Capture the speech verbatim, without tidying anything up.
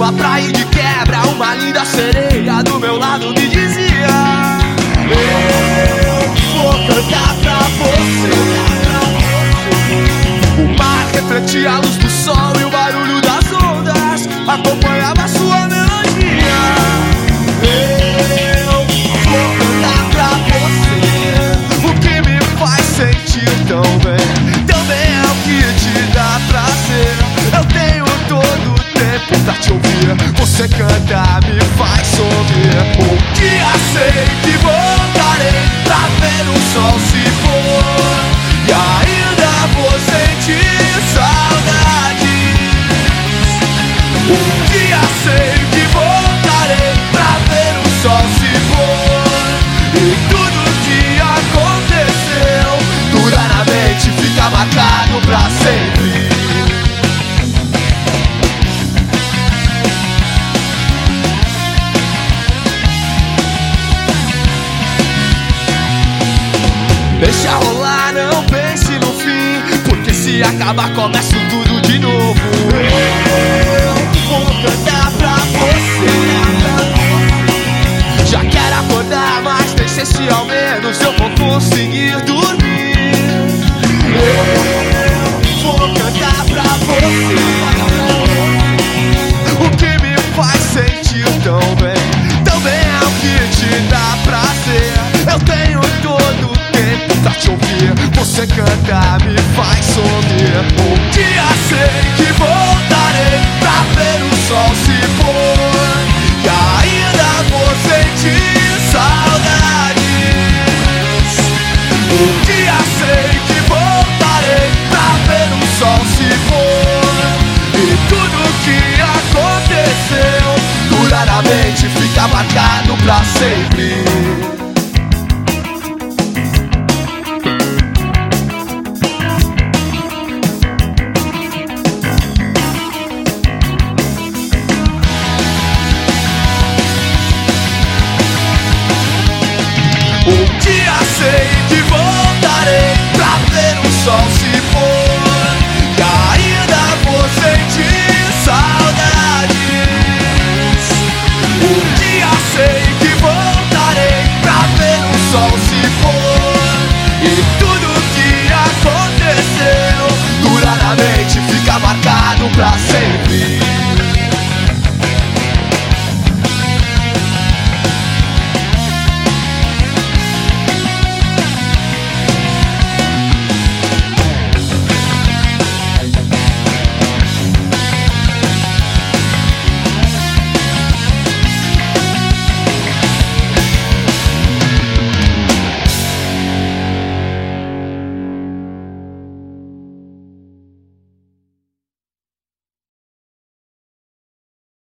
pela praia de quebra, uma linda sereia do meu lado me dizia: eu vou cantar pra você. O mar refletia a luz do sol e o barulho das ondas acompanhava sua melodia. Eu vou cantar pra você o que me faz sentir tão bem. Também é o que te dá prazer. Eu tenho todo o tempo pra te ouvir. Você canta, me faz sorrir. Um dia sei que voltarei pra ver o sol se pôr, e ainda vou sentir saudades. Um dia sei que voltarei pra ver o sol se pôr, e tudo que aconteceu dura na mente, fica marcado pra sempre. Deixa rolar, não pense no fim, porque se acabar começa tudo de novo. Eu vou cantar pra você. Já quero acordar, mas nem sei se ao menos eu vou conseguir dormir. Eu vou cantar pra você o que me faz sentir tão bem. Também é o que te dá prazer. Eu tenho todo o tempo pra te ouvir. Você canta, me faz sorrir. Um dia sei que voltarei pra ver o sol se pôr, e ainda vou sentir saudades. Um dia sei que voltarei pra ver o sol se pôr, e tudo que aconteceu dura na mente, fica marcado pra sempre. Um dia sei que voltarei pra ver o sol se